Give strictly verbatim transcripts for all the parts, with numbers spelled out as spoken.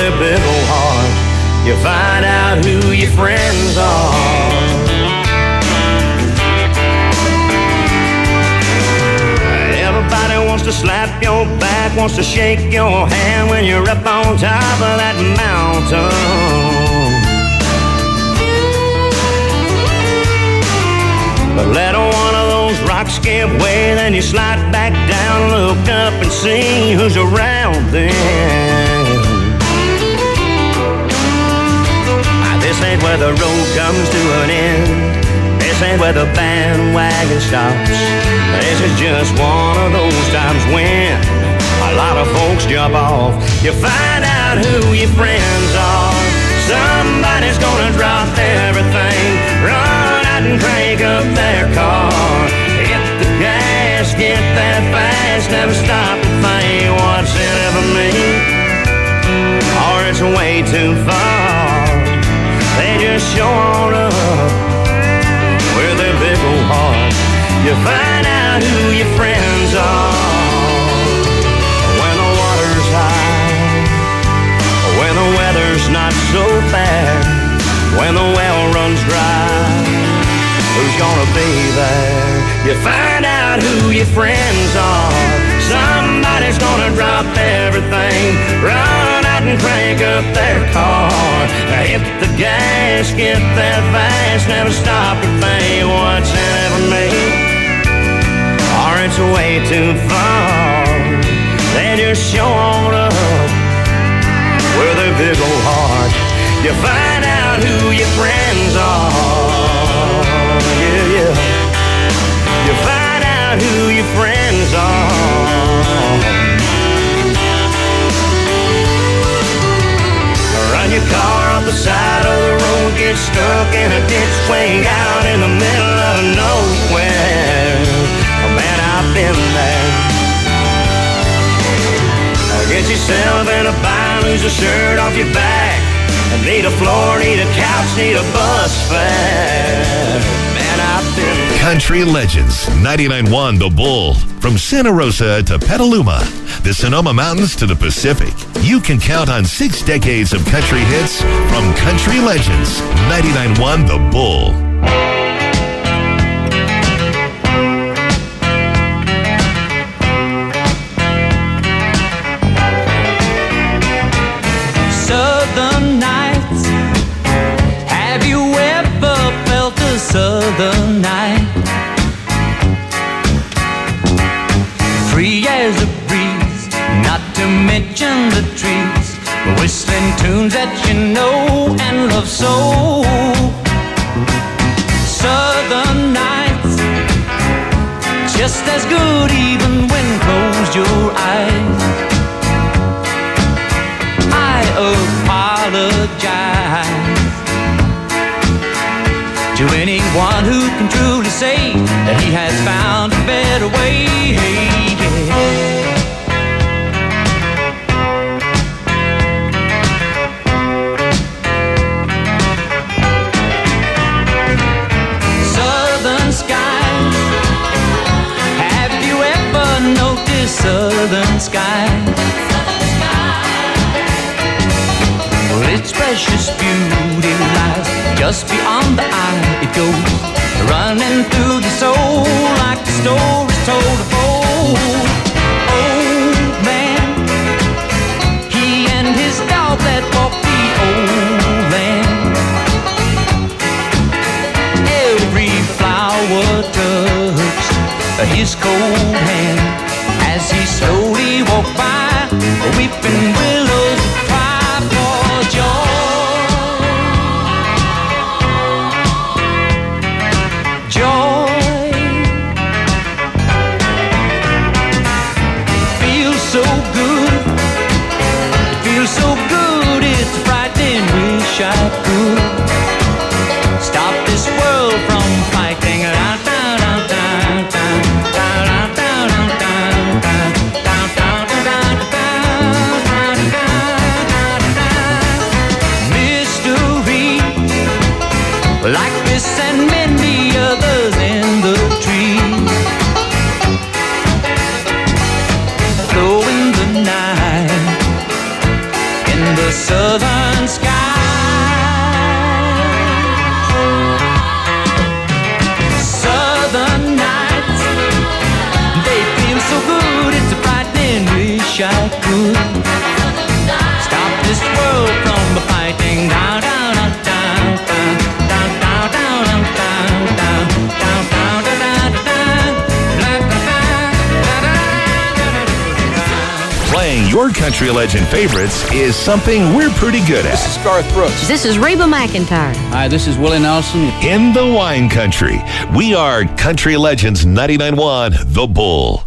their big old hearts, you find out who your friends are. Everybody wants to slap your back, wants to shake your hand when you're up on top of that mountain. But let one of those rocks give way, then you slide back down, look up and see who's around then. This ain't where the road comes to an end. This ain't where the bandwagon stops. This is just one of those times when a lot of folks jump off. You find out who your friends are. Somebody's gonna drop everything, run out and crank up their car, hit the gas, get that fast, never stop to think what's in it for me, or it's way too far. They just show on up with their big old hearts. You find out who your friends are when the water's high, when the weather's not so bad, when the well runs dry. Who's gonna be there? You find out who your friends are. Somebody's gonna drop everything, run out and crank up their car, hit the gas, get that fast, never stop to think what's in it for me, or it's way too far. They just show on up with their big old heart. You find out who your friends are. Yeah, yeah. You find out who your friends are. Run your car off the side of the road, get stuck in a ditch way out in the middle of nowhere. Oh man, I've been there. Get yourself in a bind, lose a shirt off your back, need a floor, need a couch, need a bus fare. Man, I've been there. Country Legends, ninety-nine point one The Bull. From Santa Rosa to Petaluma, the Sonoma Mountains to the Pacific, you can count on six decades of country hits from Country Legends, ninety-nine point one The Bull. Southern nights, have you ever felt a southern night? Free as a breeze, not to mention the trees, whistling tunes that you know and love so. Southern nights, just as good even when closed your eyes. I apologize to anyone who can truly say that he has found a better way. Southern skies, have you ever noticed southern skies? Its precious beauty lies just beyond the eye. It goes running through your soul like the stories told of old. Old man, he and his dog that walked the old land. Every flower touched his cold hand as he slowly walked by, weeping willows cry for joy. So good, it feels so good, it's frightening, wish I could stop this world from fighting. Mystery, like this and many others in the trees, in the southern sky. Southern nights, they feel so good, it's a frightening wish I could stop this world from fighting down, down, down, down, down, down, down, down, down, down, down, down, down. Playing your country legend favorites is something we're pretty good at. This is Garth Brooks. This is Reba McEntire. Hi, this is Willie Nelson. In the wine country, we are Country Legends ninety-nine point one, The Bull.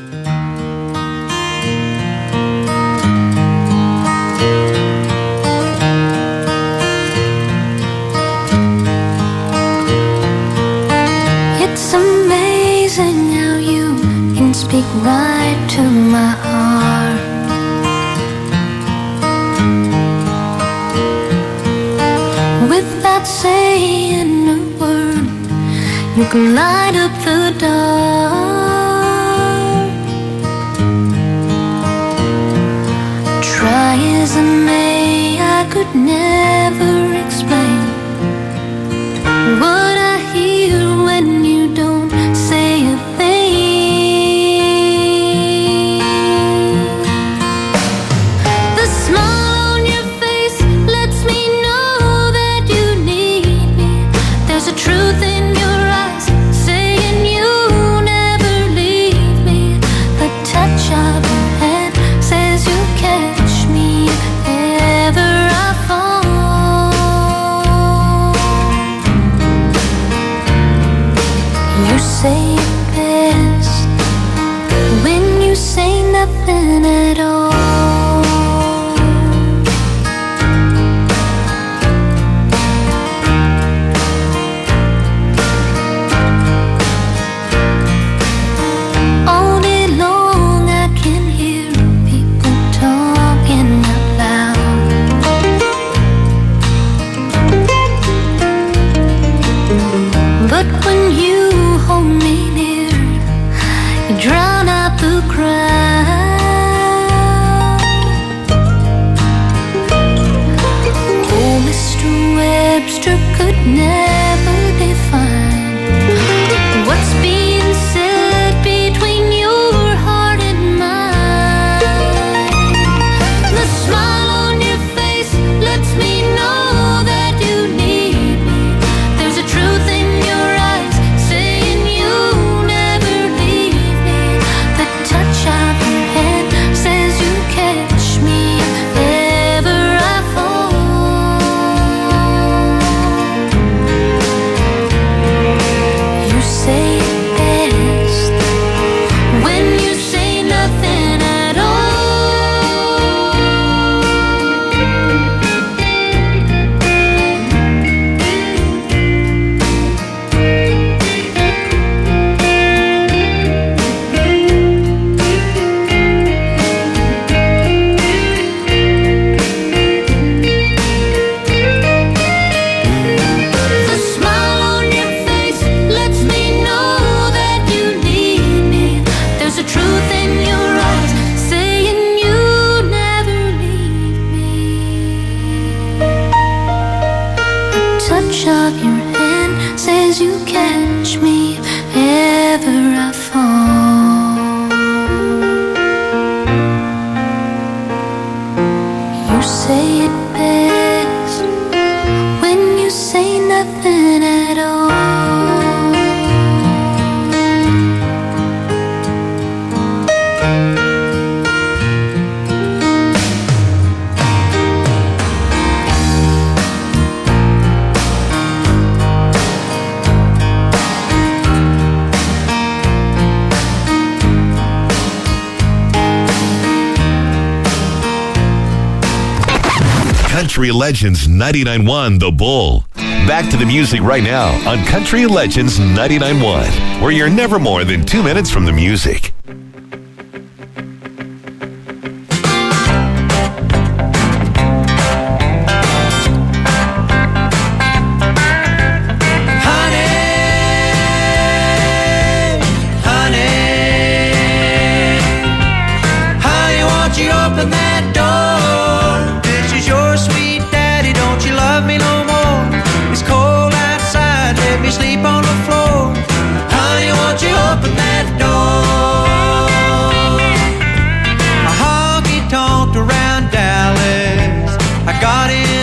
It's amazing how you can speak right to my heart. Without saying a word, you can light up the dark. Try as I may, I could never explain what I hear when you don't say a thing. The smile on your face lets me know that you need me. There's a truth in your eyes saying you never leave me. The touch of your hand says you catch me if ever I fall. You say it best when you say nothing at all. All day long I can hear people talking out loud. But when you hold me near, you drown out the crowd. Oh, Mister Webster could never define what's being said between your heart and mine. The smile on your face lets me know that you need me. There's a truth in your eyes saying you never leave me. The touch of your hand says you catch me if ever I fall. You say it best when you say nothing at all. The smile on your face lets me know that you need me. There's a truth in your eyes saying you never leave me. The touch of your hand says you catch me if ever I fall. You say it best when you say nothing at all. Country Legends ninety-nine point one, The Bull. Back to the music right now on Country Legends ninety-nine point one, where you're never more than two minutes from the music. Honey, honey, won't you open that door? Did you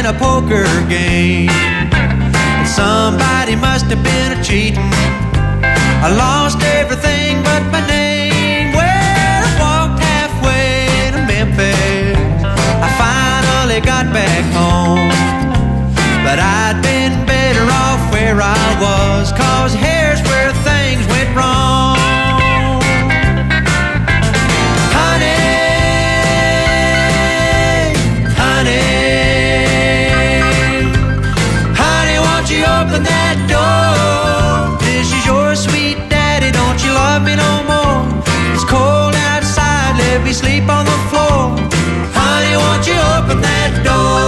in a poker game. And somebody must have been a cheating. I lost everything but my name. Well, I walked halfway to Memphis. I finally got back home. But I'd been better off where I was, 'cause here's where things went wrong. Honey, honey, honey, won't you open that door? This is your sweet daddy, don't you love me no more? It's cold outside, let me sleep on the floor. Honey, won't you open that door?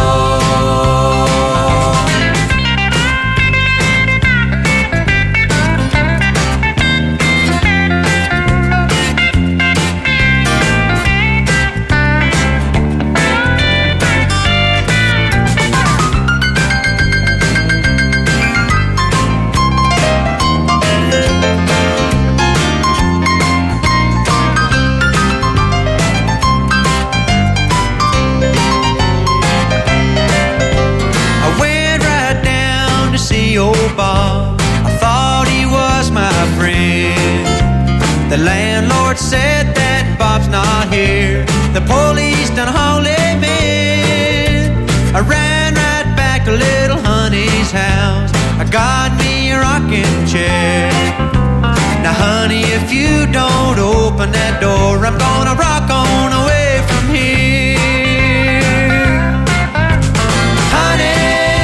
I thought he was my friend. The landlord said that Bob's not here. The police done hauled him in. I ran right back to little honey's house. I got me a rocking chair. Now honey, if you don't open that door, I'm gonna rock on away from here. Honey,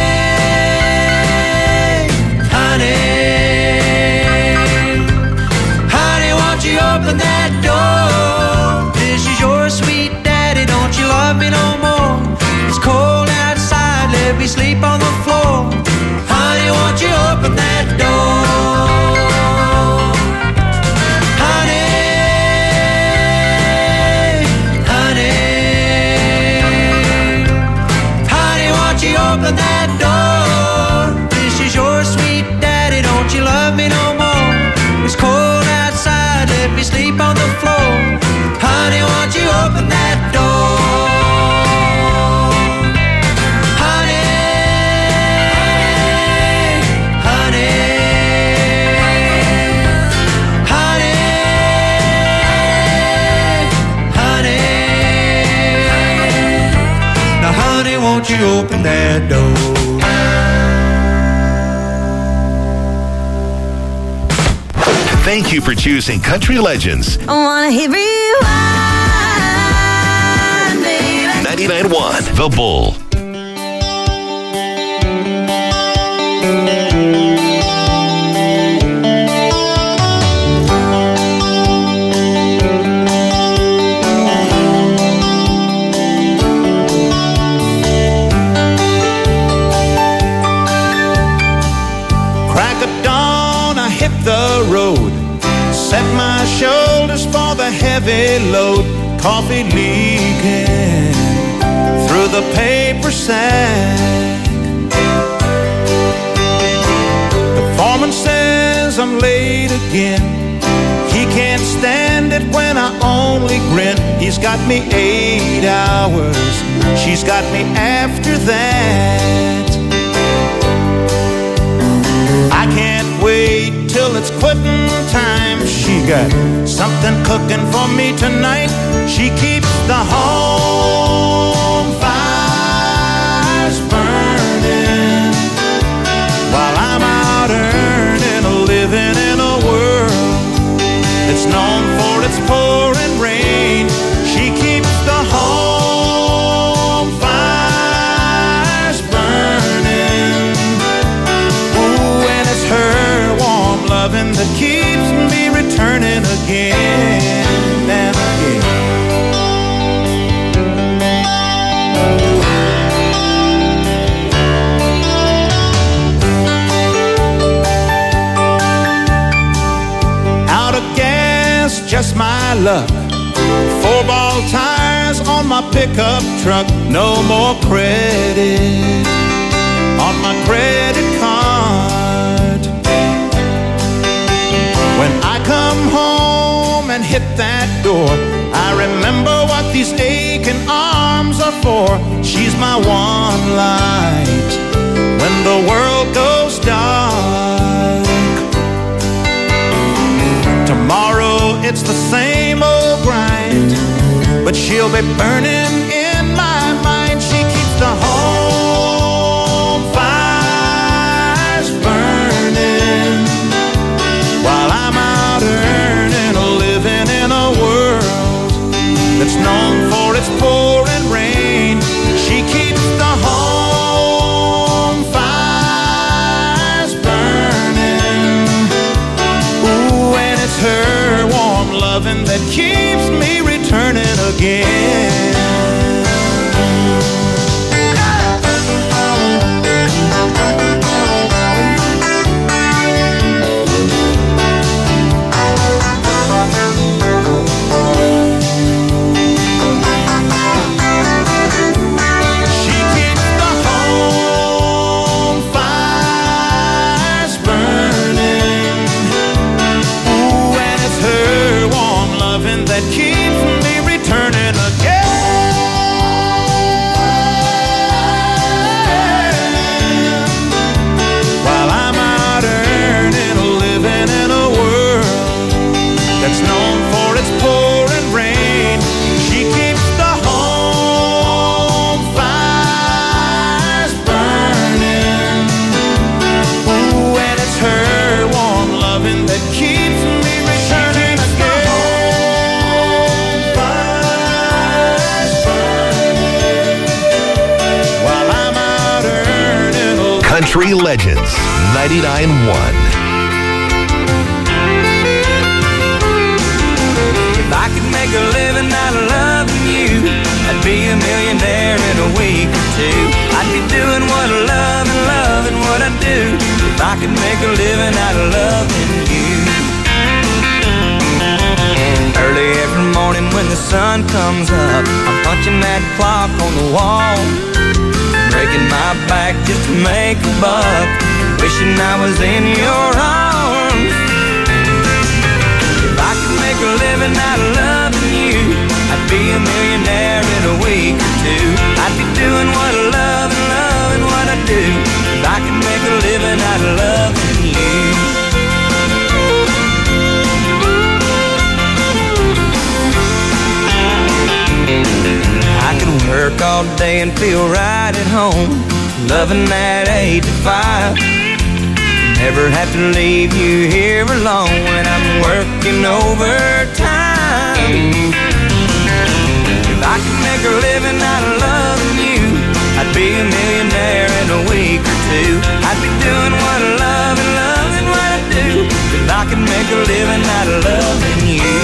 open that door. This is your sweet daddy, don't you love me no more? It's cold outside, let me sleep on the floor. Honey, won't you open that door? Honey, honey, honey, won't you open that door? This is your sweet daddy, don't you love me no more? It's cold outside, let me sleep on the floor. Honey, won't you open that door? Honey, honey, honey, honey. Now honey, won't you open that door? Thank you for choosing Country Legends. I wanna hear rewind, baby. ninety-nine point one The Bull. Crack of dawn, I hit the road. Set my shoulders for the heavy load. Coffee leaking through the paper sack. The foreman says I'm late again. He can't stand it when I only grin. He's got me eight hours. She's got me after that. I can't wait till it's quitting time. She got something cooking for me tonight. She keeps the home fires burning while I'm out earning a living in a world that's known for its pouring rain. She keeps the home fires burning. Ooh, and it's her warm loving that keeps me returning again and again. Out of gas, just my luck. Four ball tires on my pickup truck. No more credit on my credit card. When I come home and hit that door, I remember what these aching arms are for. She's my one light when the world goes dark. Tomorrow it's the same old grind, but she'll be burning in my mind. She keeps the home fires burning while I'm out earning a living in a world that's known for its pouring rain. She keeps the home fires burning. Ooh, and it's her warm loving that keeps me returning again. That keeps me returning again. While I'm out earning a living in a world that's known for its pouring rain. She keeps the home fires burning. Ooh, and it's her warm loving that keeps me returning again. Country Legends ninety-nine point one. If I could make a living out of loving you, I'd be a millionaire in a week or two. I'd be doing what I love and loving what I do. If I could make a living out of loving you. Early every morning when the sun comes up, I'm punching that clock on the wall, breaking my back just to make a buck, wishing I was in your arms. If I could make a living out of loving you, I'd be a millionaire in a week or two. I'd be doing what I love and loving what I do. If I could make a living out of loving you. I can work all day and feel right at home, loving that eight to five. Never have to leave you here alone when I'm working overtime. If I could make a living out of loving you, I'd be a millionaire in a week or two. I'd be doing what I love and loving what I do. If I could make a living out of loving you.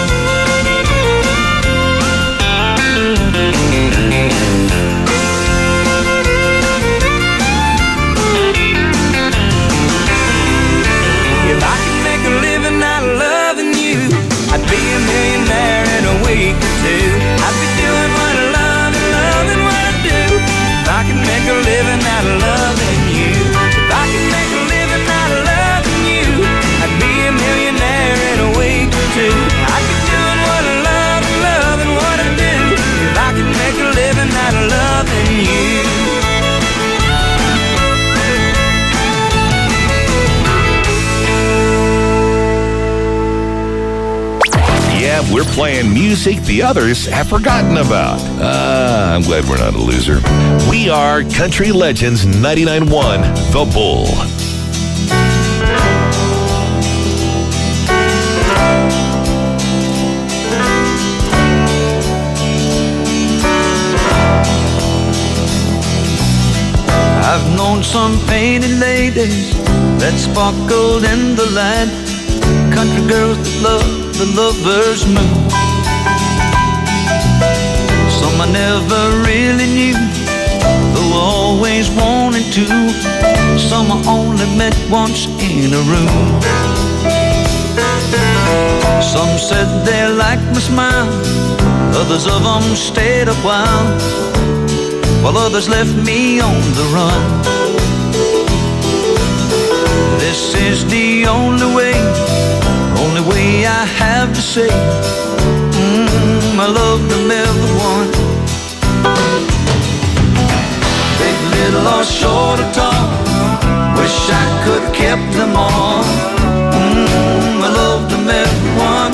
If I could make a living out of loving you, I'd be a millionaire in a week or two. I'd be doing what I love and loving what I do. If I could make a living out of loving you. If I could make a living out of loving you, I'd be a millionaire in a week or two. I'd be doing what I love and loving what I do. If I could make a living out of loving you. Yeah, we're playing music the others have forgotten about. Ah, I'm glad we're not a loser. We are Country Legends ninety-nine point one, The Bull. I've known some painted ladies that sparkled in the light, country girls that love the lover's moon. Some I never really knew, though I always wanted to. Some I only met once in a room. Some said they liked my smile, others of them stayed a while, while others left me on the run. This is the only way, only way I have to say, mm, Mm, I love them everyone. Big, little, or short or tall, wish I could have kept them all. Mm, I love them everyone.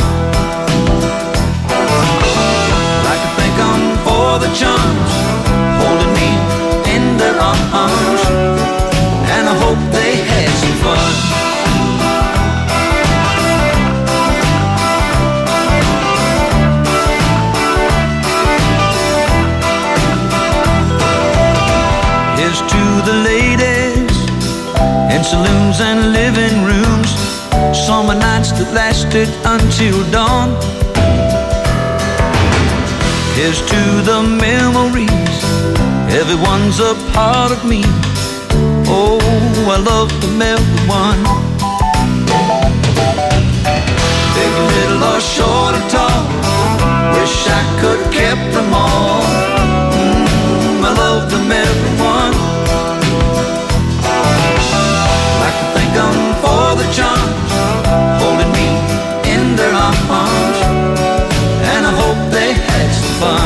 Like to thank them for the charms, holding me in their arms, and I hope they had some fun. Here's to the ladies in saloons and living rooms, summer nights that lasted until dawn. Here's to the memories, everyone's a part of me. Oh, I love them everyone. Big, little, or short or tall, wish I could have kept them all. Mm, I love them everyone. Like to thank them for the charms, holding me in their arms, and I hope they had some fun.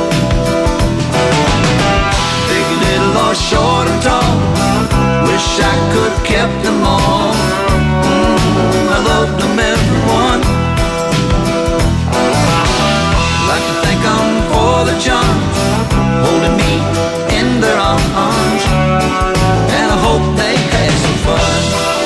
Big, little, or short or tall, wish I could have kept them all. Mm, I love them everyone. Like to thank them for the charms, holding me in their arms, and I hope they had some fun.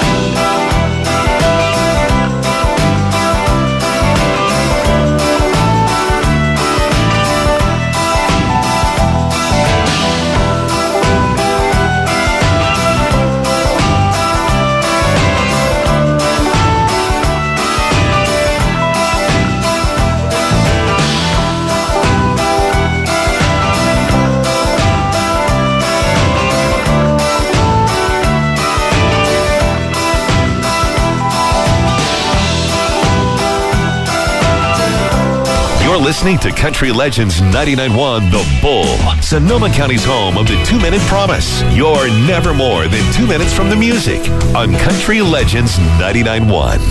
You're listening to Country Legends ninety-nine point one The Bull, Sonoma County's home of the two-minute promise. You're never more than two minutes from the music on Country Legends ninety-nine point one.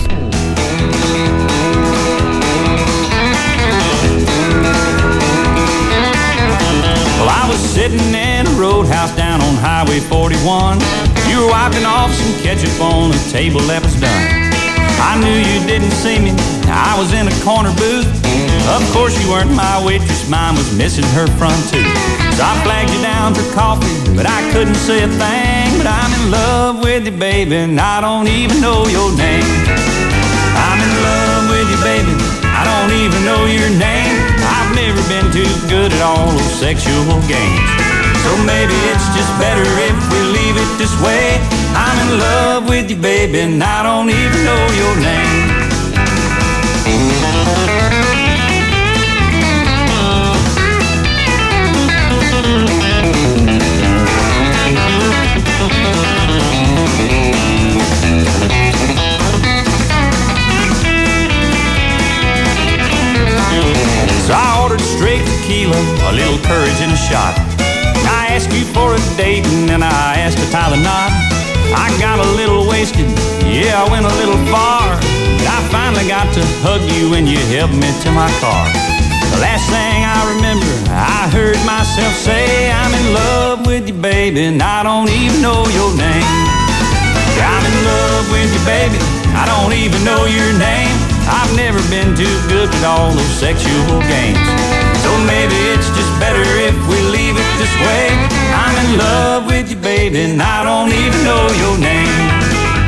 Well, I was sitting in a roadhouse down on Highway forty-one. You were wiping off some ketchup on a table that was done. I knew you didn't see me, I was in a corner booth. Of course you weren't my waitress, mine was missing her front tooth. So I flagged you down for coffee, but I couldn't say a thing. But I'm in love with you, baby, and I don't even know your name. I'm in love with you, baby, I don't even know your name. I've never been too good at all those sexual games. So maybe it's just better if we leave it this way. I'm in love with you, baby, and I don't even know your name. So I ordered straight tequila, a little courage and a shot. I asked you for a date and then I asked to tie the knot. I got a little wasted, yeah, I went a little far. But I finally got to hug you and you helped me to my car. The last thing I remember, I heard myself say, I'm in love with you, baby, and I don't even know your name. I'm in love with you, baby, I don't even know your name. I've never been too good at all those sexual games. So maybe it's just better if we leave it this way. I'm in love with you, baby, and I don't even know your name.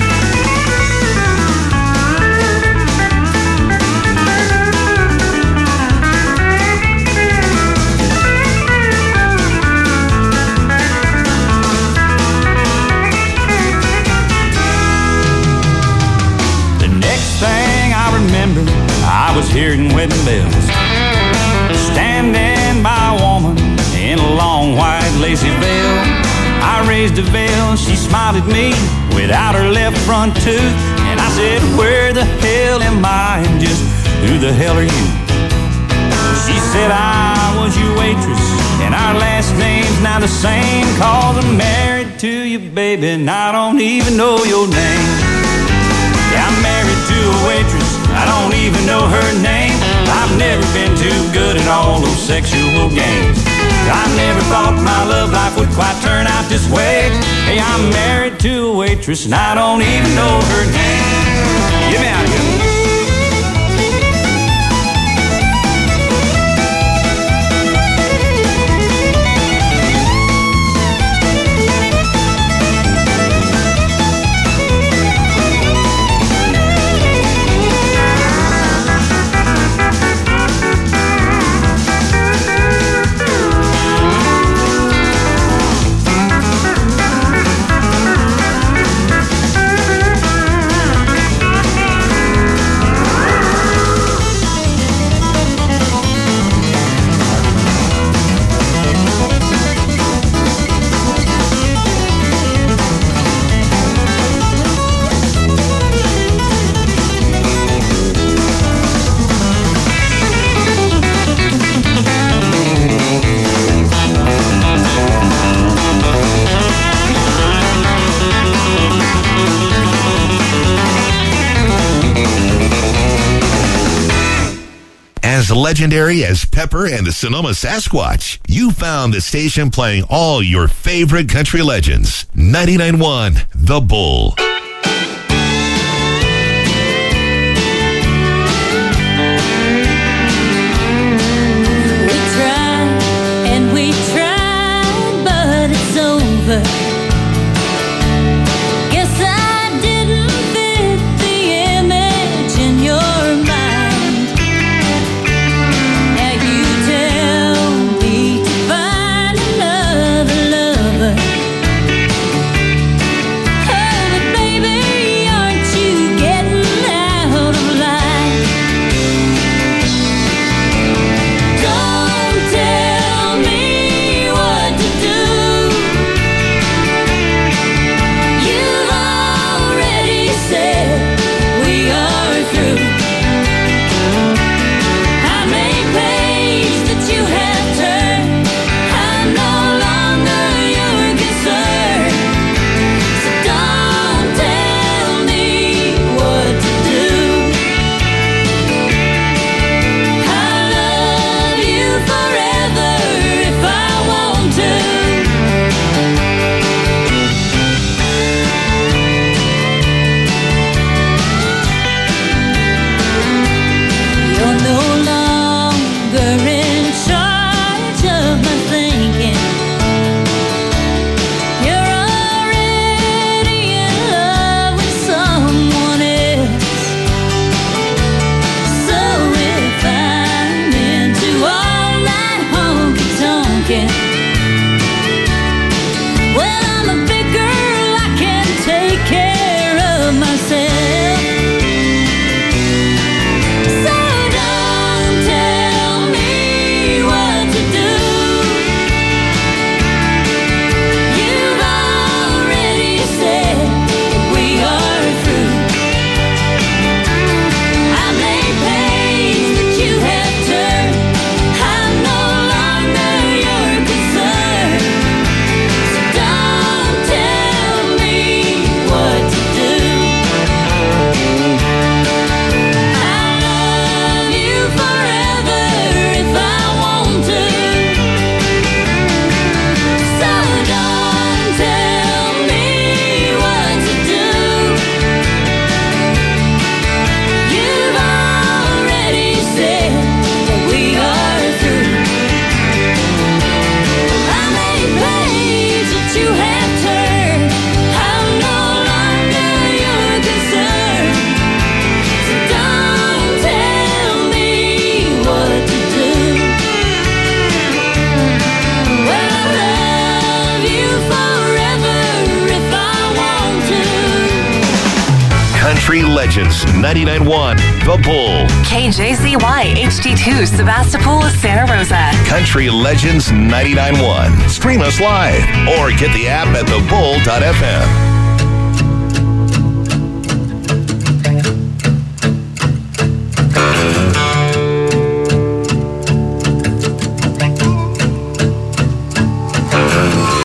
I was hearing wedding bells, standing by a woman in a long white lacy veil. I raised a veil, she smiled at me without her left front tooth. And I said, where the hell am I and just who the hell are you? She said, I was your waitress and our last name's now the same, 'cause I'm married to you, baby, and I don't even know your name. Yeah, I'm married to a waitress, I don't even know her name. I've never been too good at all those sexual games. I never thought my love life would quite turn out this way. Hey, I'm married to a waitress and I don't even know her name. Get me out of here. As legendary as Pepper and the Sonoma Sasquatch, you found the station playing all your favorite country legends. ninety-nine point one The Bull. We tried and we tried, but it's over. Guess I didn't fit the image in your mind. Now you tell me to find another lover. Oh, but baby, aren't you getting out of line? Don't tell me what to do. You've already said we are through. I'm a page that you have turned. I'm no longer your concern. So don't tell me what to do. I'll love you forever if I want to. You're no longer in charge of my thinking. You're already in love with someone else. So if I'm into all that honky tonkin', well, I'm a big girl, I can take care of myself. So don't tell me what to do. You've already said we are through. I'm a page that you have turned. I'm no longer your concern. So don't tell me what to do. I'll love you forever if I want to. So don't tell me what to do. You've already said that we are through. I'm a page that you have turned. I'm no longer your concern. So don't tell me what to do. Well, I'll love you forever if I want to. Country Legends, ninety-nine point one The Bull. K J Z Y H D two Sebastopol, Santa Rosa. Country Legends ninety-nine point one. Stream us live or get the app at the bull dot f m.